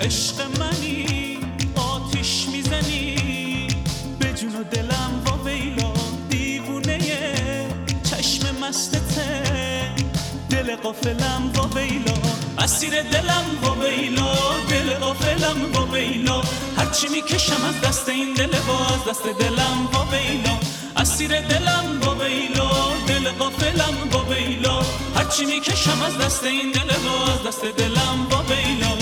عشق منی آتیش میزنی به جون و دلم و ویلا، دیوونه چشم مستته دل غافلم و ویلا، اسیر دلم و ویلا، دل غافلم و ویلا، هرچی میکشم از دست این دل باز، دست دلم و ویلا، اسیر دلم و ویلا، دل غافلم و ویلا، هرچی میکشم از دست این دل باز، دست دلم و ویلا،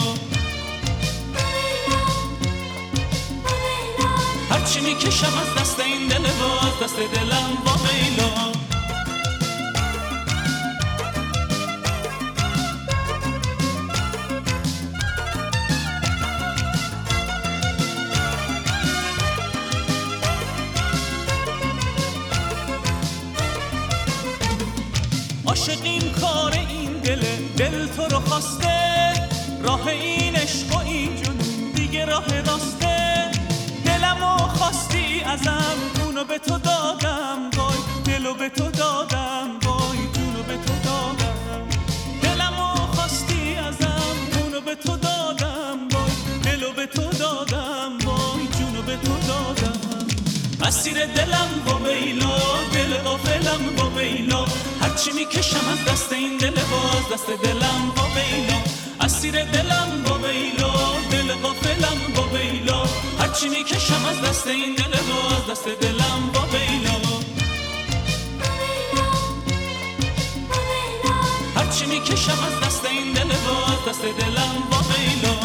هرچی میکشم از دست این دل باز، دست دلم و ویلا. عاشق این کار این دل تو رو خواسته، راه این عشق و این جنون دیگه راه راسته، دلمو خواستی ازم جونو به تو دادم، وای دلو به تو دادم، وای جونو به تو دادم، دلمو خواستی ازم جونو به تو دادم، وای دلو به تو دادم، وای جونو به تو دادم، اسیر دلم و ویلا، دل غافلم و ویلا، هرچی میکشم از دست این دل باز، دست دلم و ویلا، اسیر دلم و ویلا، دل غافلم و ویلا، هرچی میکشم از دست این دل باز، دست دلم و ویلا، هرچی میکشم از دست این دل باز، دست دلم و ویلا.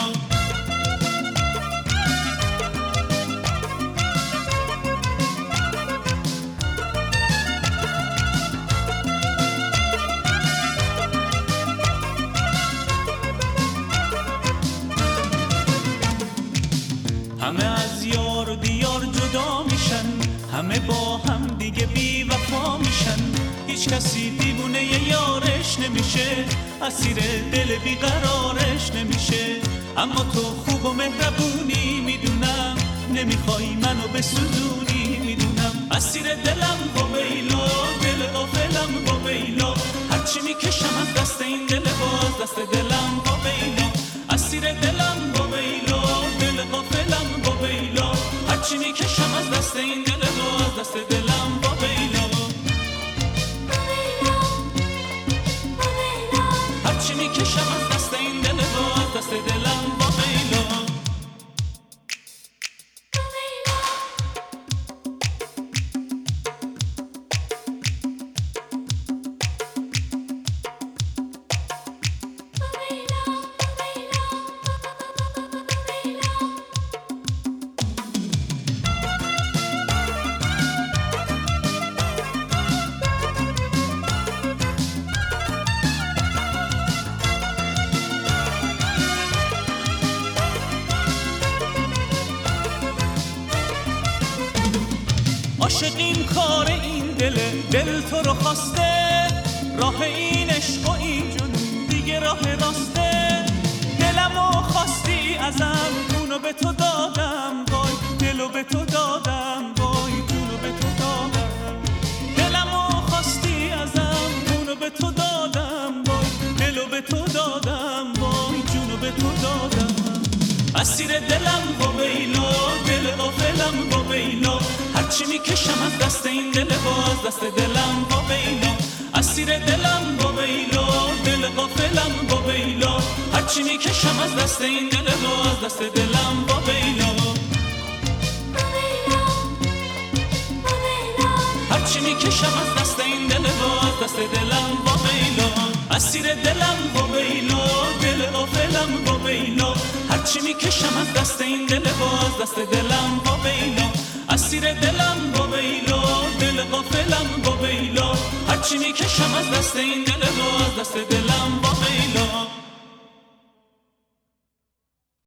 همه از یار و دیار جدا میشن، همه با هم دیگه بی وفا میشن، هیچ کسی دیوونه یارش نمیشه، اسیر دل بیقرارش نمیشه، اما تو خوب و مهربونی میدونم، نمیخوای منو بسوزونی میدونم، اسیر دلم و ویلا، دل غافلم و ویلا، هرچی میکشم از دست این دل باز، دست دلم و ویلا، اسیر دلم و ویلا، دل غافلم و ویلا، هرچی میکشم از دست این دل باز، دست دلم و ویلا، هرچی میکشم از دست این دل باز، دست دلم و ویلا. عاشق این کار این دل تو رو خواسته، راه این عشق و این جنون دیگه راه راسته، دلمو خواستی ازم جونو به تو دادم، وای دلو به تو دادم، وای جونو به تو دادم، دلمو خواستی ازم جونو به تو دادم، وای دلو به تو دادم، وای جونو به تو دادم، اسیر دلم و ویلا، دل غافلم و ویلا، هرچی میکشم از دست این دل باز، دست دلم و ویلا، اسیر دلم و ویلا، دل غافلم و ویلا، هرچی میکشم از دست این دل باز، دست دلم و ویلا، هرچی میکشم از دست این دل باز، دست دلم و ویلا، اسیر دلم و ویلا، دل غافلم و ویلا، هرچی میکشم از دست این دل باز، دست دلم و ویلا، اسیر دلم و ویلا، دل غافلم و ویلا، هرچی میکشم از دست این دل باز، دست دلم